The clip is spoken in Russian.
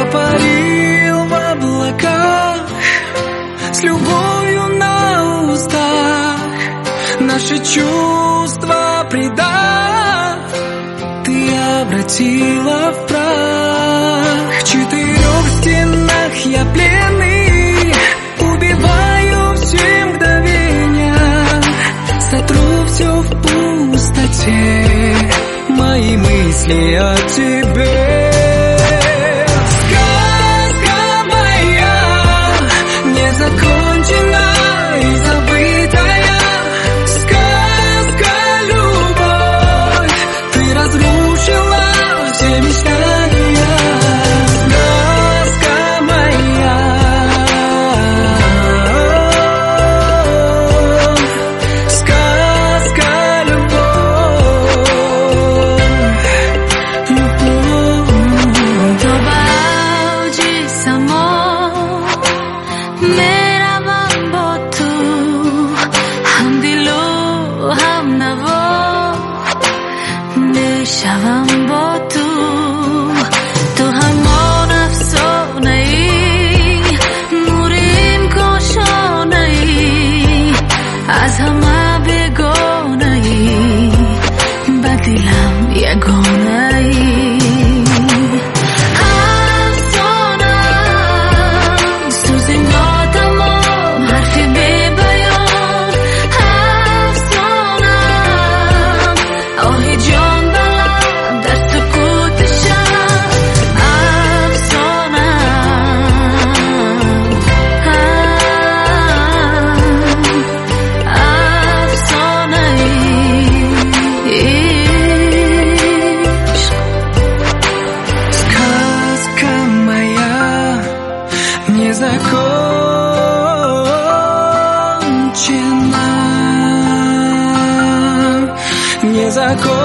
парил в облаках с любовью на устах. Наши чувства предав, ты обратила в прах. В 4 стенах я пленный, убиваю все мгновения, сотру все в пустоте, мои мысли о тебе. Сказка моя, незаконченная и забытая. Сказка, любовь, ты разрушила все мечтания. Сказка моя, сказка, любовь, любовь. तो बाजी samo mera mambo tu, ham dilo ham navo meshavam bo tu, to hamon afsonai murim koshonai az hama begonai badilam yagonai. Незакончена, незакончена.